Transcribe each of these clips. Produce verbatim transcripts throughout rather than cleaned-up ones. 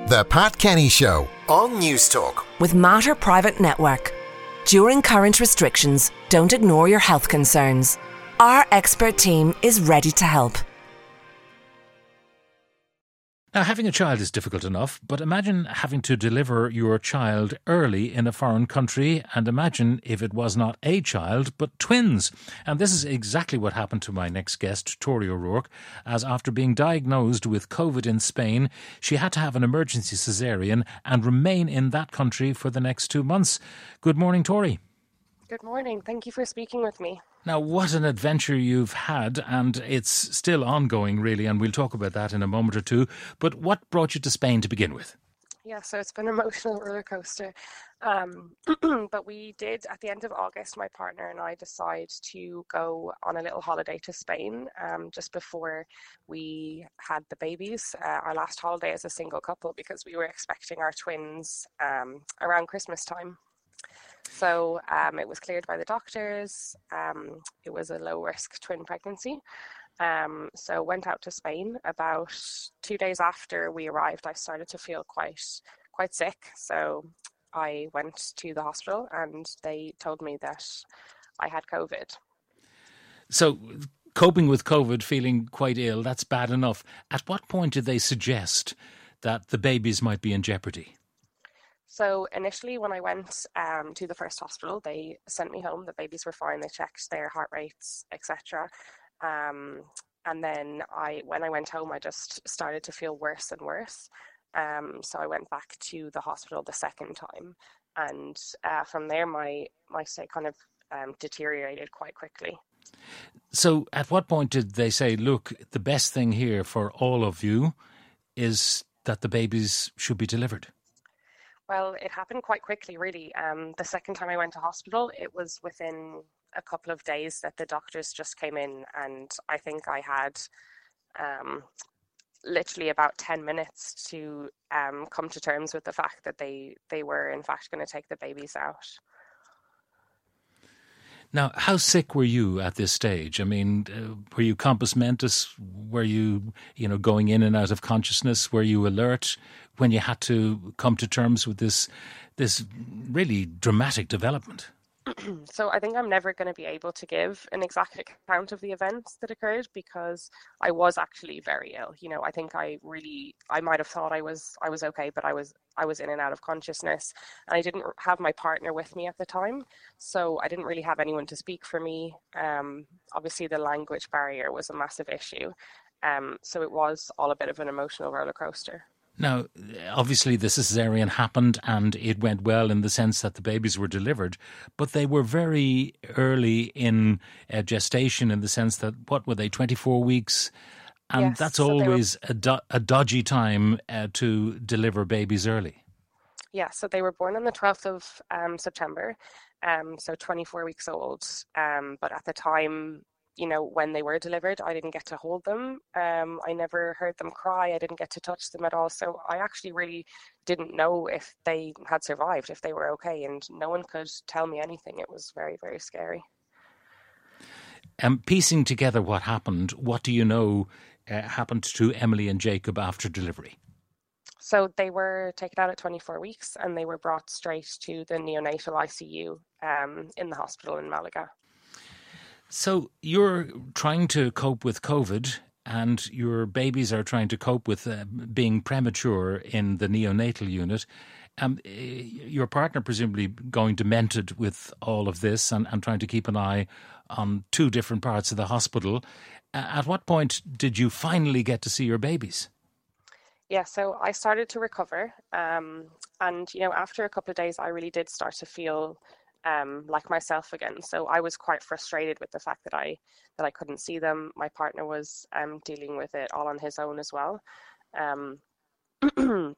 The Pat Kenny Show on News Talk. With Mater Private Network. During current restrictions, don't ignore your health concerns. Our expert team is ready to help. Now, having a child is difficult enough, but imagine having to deliver your child early in a foreign country, and imagine if it was not a child, but twins. And this is exactly what happened to my next guest, Tori O'Rourke, as after being diagnosed with COVID in Spain, she had to have an emergency caesarean and remain in that country for the next two months. Good morning, Tori. Good morning. Thank you for speaking with me. Now, what an adventure you've had, and it's still ongoing, really, and we'll talk about that in a moment or two. But what brought you to Spain to begin with? Yeah, so it's been an emotional roller coaster. Um, but we did, at the end of August, my partner and I decide to go on a little holiday to Spain um, just before we had the babies. Uh, our last holiday as a single couple, because we were expecting our twins um, around Christmas time. So um, it was cleared by the doctors. Um, it was a low-risk twin pregnancy. Um, so went out to Spain. About two days after we arrived, I started to feel quite quite sick. So I went to the hospital and they told me that I had COVID. So coping with COVID, feeling quite ill, that's bad enough. At what point did they suggest that the babies might be in jeopardy? So initially when I went um, to the first hospital, they sent me home. The babies were fine. They checked their heart rates, et cetera. Um, and then I, when I went home, I just started to feel worse and worse. Um, so I went back to the hospital the second time. And uh, from there, my, my state kind of um, deteriorated quite quickly. So at what point did they say, look, the best thing here for all of you is that the babies should be delivered? Well, it happened quite quickly, really. Um, the second time I went to hospital, it was within a couple of days that the doctors just came in, and I think I had um, literally about ten minutes to um, come to terms with the fact that they, they were in fact going to take the babies out. Now, how sick were you at this stage? I mean, uh, were you compos mentis? Were you, you know, going in and out of consciousness? Were you alert when you had to come to terms with this, this really dramatic development? So I think I'm never going to be able to give an exact account of the events that occurred because I was actually very ill. You know, I think I really, I might have thought I was, I was okay, but I was, I was in and out of consciousness, and I didn't have my partner with me at the time, so I didn't really have anyone to speak for me. Um, obviously, the language barrier was a massive issue, um, so it was all a bit of an emotional roller coaster. Now, obviously the cesarean happened and it went well in the sense that the babies were delivered, but they were very early in uh, gestation in the sense that, what were they, twenty-four weeks? And Yes, that's so they were- always a, do- a dodgy time uh, to deliver babies early. Yeah, so they were born on the twelfth of um, September, um, so twenty-four weeks old. Um, but at the time, you know, when they were delivered, I didn't get to hold them. Um, I never heard them cry. I didn't get to touch them at all. So I actually really didn't know if they had survived, if they were okay, and no one could tell me anything. It was very, very scary. Um, piecing together what happened, what do you know uh, happened to Emily and Jacob after delivery? So they were taken out at twenty-four weeks and they were brought straight to the neonatal I C U um, in the hospital in Malaga. So you're trying to cope with COVID and your babies are trying to cope with uh, being premature in the neonatal unit. Um, your partner presumably going demented with all of this and, and trying to keep an eye on two different parts of the hospital. Uh, at what point did you finally get to see your babies? Yeah, so I started to recover. Um, and, you know, after a couple of days, I really did start to feel um, like myself again. So I was quite frustrated with the fact that I that I couldn't see them. My partner was um, dealing with it all on his own as well. Um, but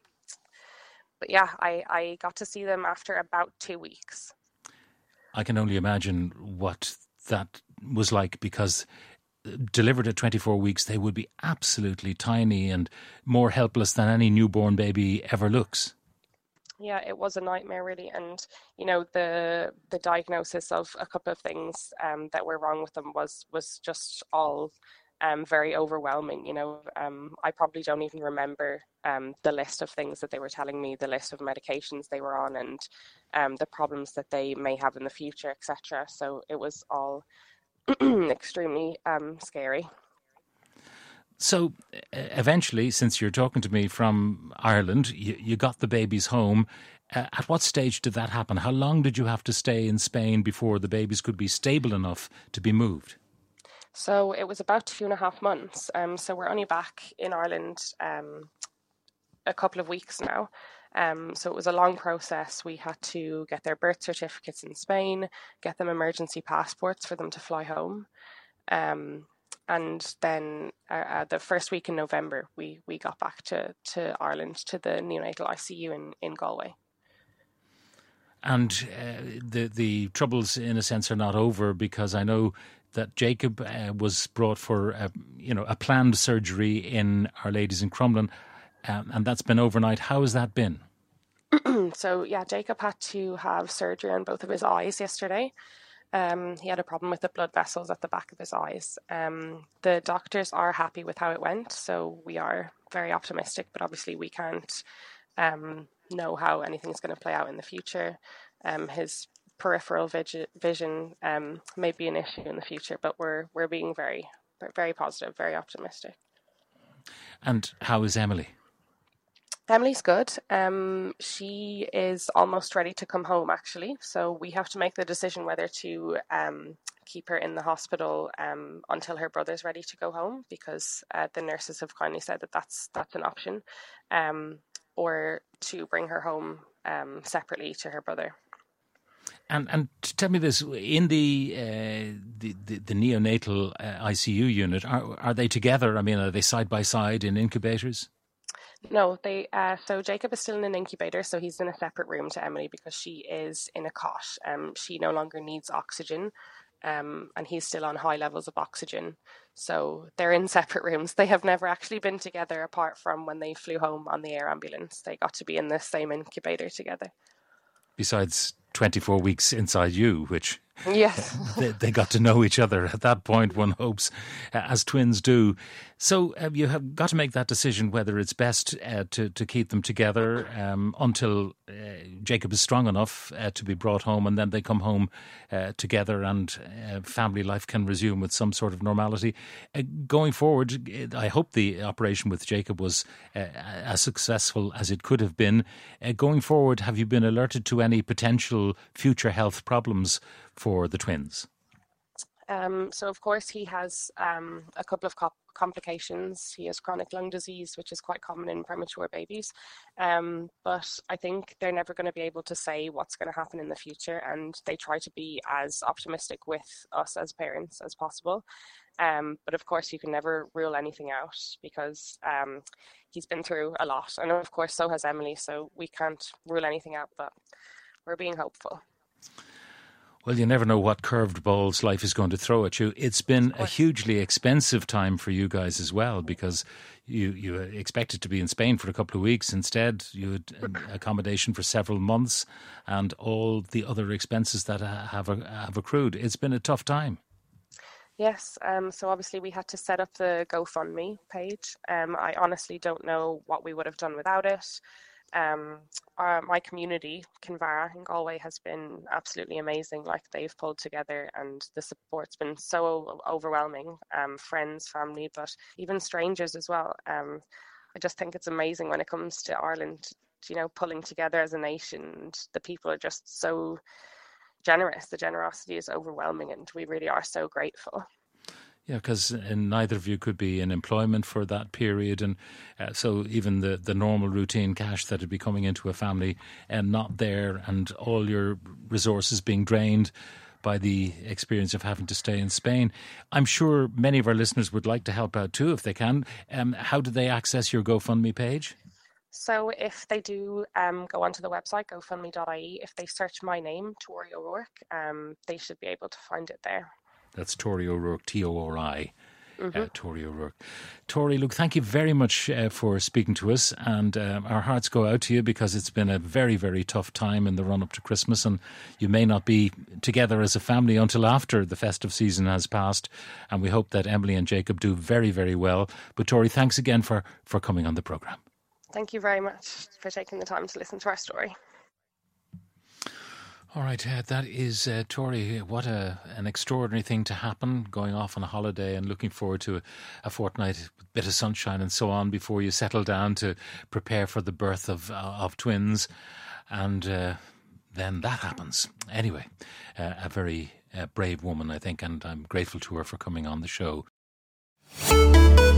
yeah, I, I got to see them after about two weeks. I can only imagine what that was like, because delivered at twenty-four weeks, they would be absolutely tiny and more helpless than any newborn baby ever looks. Yeah, it was a nightmare, really. And, you know, the the diagnosis of a couple of things um, that were wrong with them was was just all um, very overwhelming. You know, um, I probably don't even remember um, the list of things that they were telling me, the list of medications they were on, and um, the problems that they may have in the future, et cetera. So it was all extremely um, scary. So uh, eventually, since you're talking to me from Ireland, you, you got the babies home. Uh, at what stage did that happen? How long did you have to stay in Spain before the babies could be stable enough to be moved? So it was about two and a half months. Um, so we're only back in Ireland um, a couple of weeks now. Um, so it was a long process. We had to get their birth certificates in Spain, get them emergency passports for them to fly home. Um, and then uh, uh, the first week in November, we, we got back to, to Ireland, to the neonatal I C U in, in Galway. And uh, the the troubles, in a sense, are not over, because I know that Jacob uh, was brought for a, you know a planned surgery in Our Ladies in Crumlin, um, and that's been overnight. How has that been? So yeah, Jacob had to have surgery on both of his eyes yesterday. Um, he had a problem with the blood vessels at the back of his eyes. Um, the doctors are happy with how it went, so we are very optimistic, but obviously we can't um, know how anything's going to play out in the future. Um, his peripheral vig- vision um, may be an issue in the future, but we're we're being very, very positive, very optimistic. And how is Emily? Emily's good. Um, she is almost ready to come home, actually. So we have to make the decision whether to um, keep her in the hospital um, until her brother's ready to go home, because uh, the nurses have kindly said that that's that's an option, um, or to bring her home um, separately to her brother. And and tell me this: in the uh, the, the the neonatal uh, I C U unit, are are they together? I mean, are they side by side in incubators? No, they. Uh, so Jacob is still in an incubator, so he's in a separate room to Emily because she is in a cot. Um, she no longer needs oxygen, um, and he's still on high levels of oxygen. So they're in separate rooms. They have never actually been together, apart from when they flew home on the air ambulance. They got to be in the same incubator together. Besides twenty-four weeks inside you, which yes, they, they got to know each other at that point, one hopes, uh, as twins do. So uh, you have got to make that decision whether it's best uh, to, to keep them together um, until uh, Jacob is strong enough uh, to be brought home, and then they come home uh, together and uh, family life can resume with some sort of normality. Uh, going forward, I hope the operation with Jacob was uh, as successful as it could have been. Uh, going forward, have you been alerted to any potential future health problems for the twins? Um, so, of course, he has um, a couple of co- complications. He has chronic lung disease, which is quite common in premature babies. Um, but I think they're never going to be able to say what's going to happen in the future, and they try to be as optimistic with us as parents as possible. Um, but, of course, you can never rule anything out, because um, he's been through a lot. And, of course, so has Emily, so we can't rule anything out, but we're being hopeful. Well, you never know what curved balls life is going to throw at you. It's been a hugely expensive time for you guys as well, because you, you expected to be in Spain for a couple of weeks. Instead, you had accommodation for several months and all the other expenses that have have accrued. It's been a tough time. Yes, um, so obviously we had to set up the GoFundMe page. Um, I honestly don't know what we would have done without it. Um, our, my community, Kinvara in Galway, has been absolutely amazing. Like, they've pulled together, and the support's been so overwhelming. Um, friends, family, but even strangers as well. Um, I just think it's amazing when it comes to Ireland, you know, pulling together as a nation. And the people are just so generous. The generosity is overwhelming, and we really are so grateful. Yeah, because neither of you could be in employment for that period, and uh, so even the, the normal routine cash that would be coming into a family and not there, and all your resources being drained by the experience of having to stay in Spain. I'm sure many of our listeners would like to help out too if they can. Um, how do they access your GoFundMe page? So if they do um, go onto the website, go fund me dot I E, if they search my name, Tori O'Rourke, um, they should be able to find it there. That's Tori O'Rourke, T O R I. Mm-hmm. uh, Tori O'Rourke. Tori, look, thank you very much uh, for speaking to us, and uh, our hearts go out to you because it's been a very, very tough time in the run-up to Christmas, and you may not be together as a family until after the festive season has passed, and we hope that Emily and Jacob do very, very well. But Tori, thanks again for, for coming on the programme. Thank you very much for taking the time to listen to our story. All right, uh, that is uh, Tori. What a, an extraordinary thing to happen, going off on a holiday and looking forward to a, a fortnight, a bit of sunshine and so on before you settle down to prepare for the birth of, uh, of twins. And uh, then that happens. Anyway, uh, a very uh, brave woman, I think, and I'm grateful to her for coming on the show.